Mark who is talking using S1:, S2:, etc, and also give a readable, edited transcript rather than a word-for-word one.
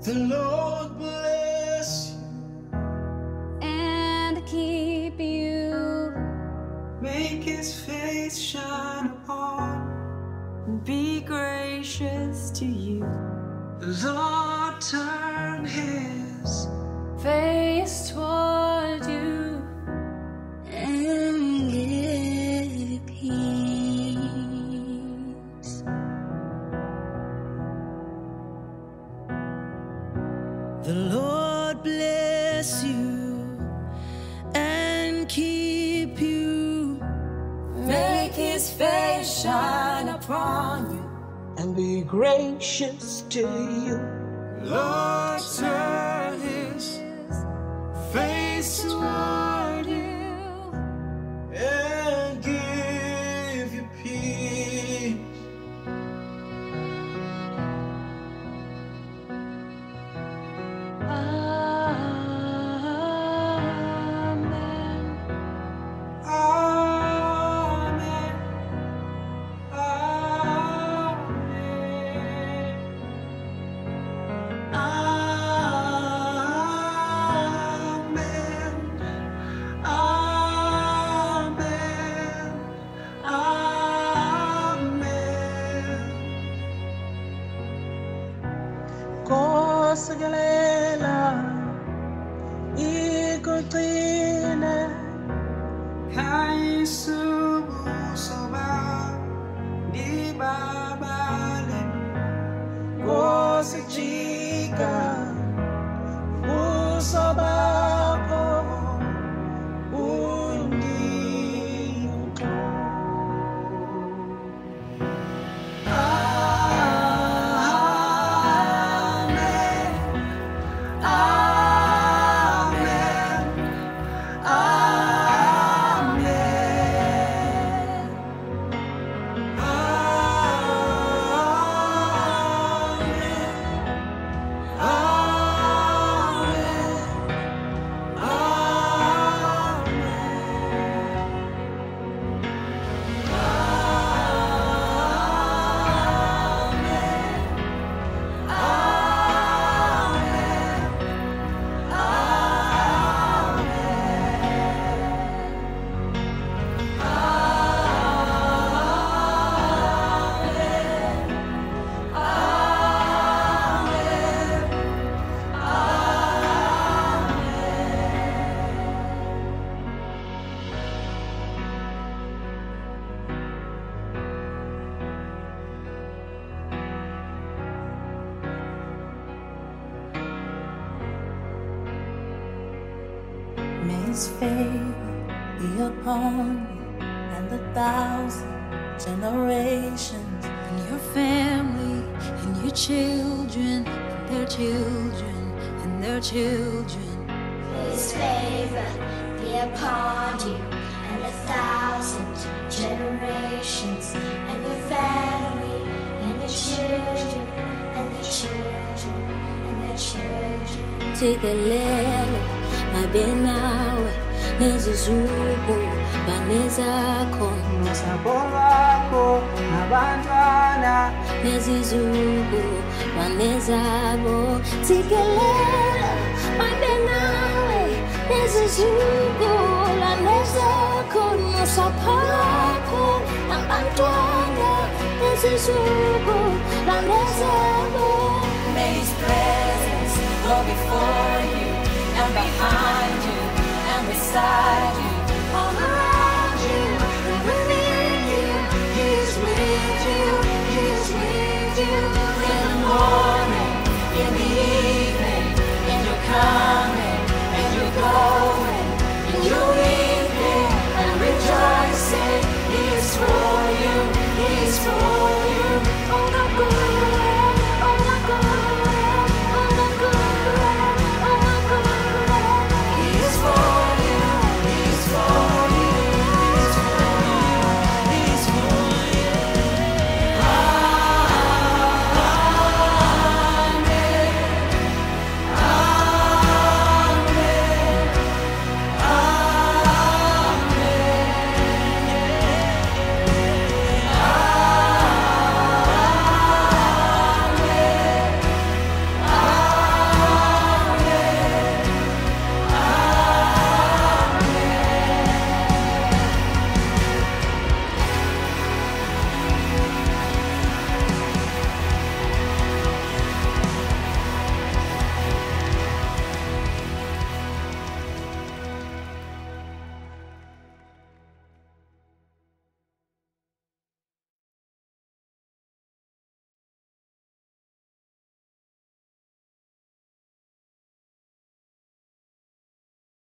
S1: The Lord bless you
S2: and keep you.
S1: Make his face shine upon and be gracious to you. The Lord turn his
S2: Face toward you
S1: and give you peace. The Lord bless you and keep you.
S2: make his face shine upon you
S1: And be gracious to you. Lord, turn his face toward you and give you peace.
S2: Amen.
S1: Amen. Amen. Amen. Amen. Amen. Kosekelela ikugcine kayisubuso bakho ndibabale kosijika buso bakho undikho.
S3: May his favor be upon you and 1,000 generations, and your family, and your children, and their children, and their children.
S4: His favor be upon you and 1,000 generations, and your family, and your children, and their children, and their children.
S3: Tikelele mabenawe nezizuku banezakho
S1: Nosapho lwakho nabantwana
S3: nezizuku banezabo. Tikelele mabenawe nezizuku banezakho nosapho lwakho nabantwana nezizuku banezabo.
S2: May his presence go before you and behind you and beside you, all around you and within you. He is with you, he is with you.